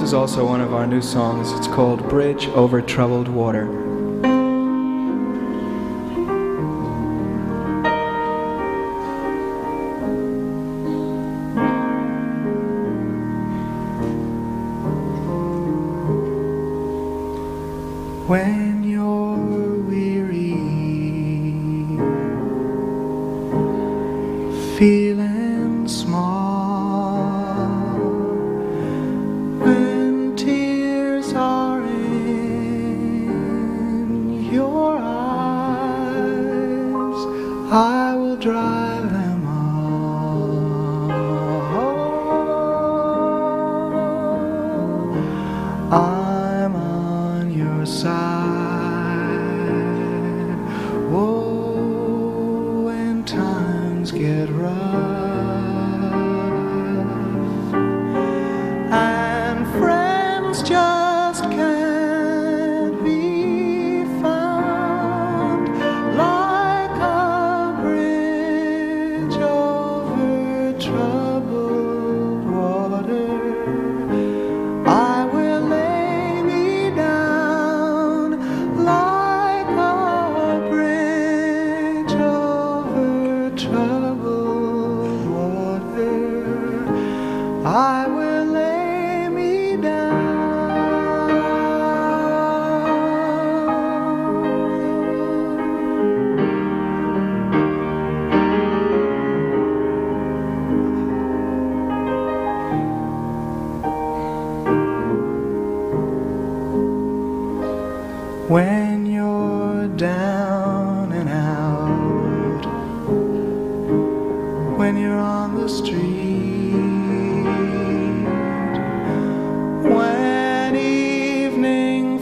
is also one of our new songs. It's called Bridge Over Troubled Water. When you're weary, feeling small, when tears are in your eyes, I will dry them all. I'm on your side. Whoa, when times get rough and friends just can't be found, like a bridge over troubled water, I will lay me down like a bridge over troubled water. I will lay me down. When you're down and out, when you're on the street, when evening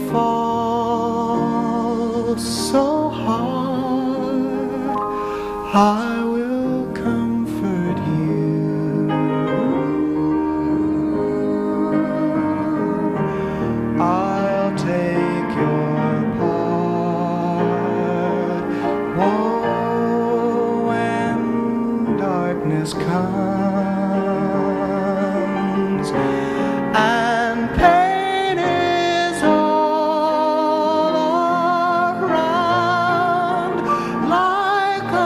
falls so hard, I will comfort you. I'll take your part. Whoa, when darkness comes and pain is all around, like a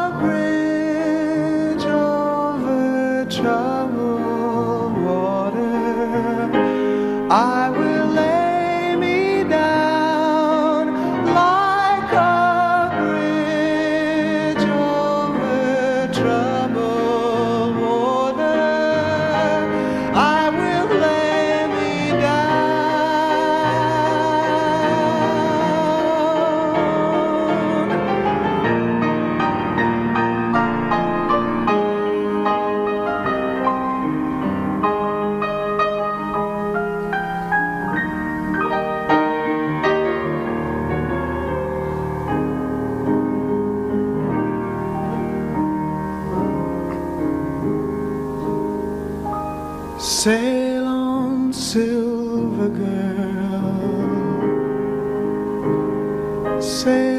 bridge over troubled water, I will lay me down like a bridge over troubled water. I will lay me Sail on, silver girl, sail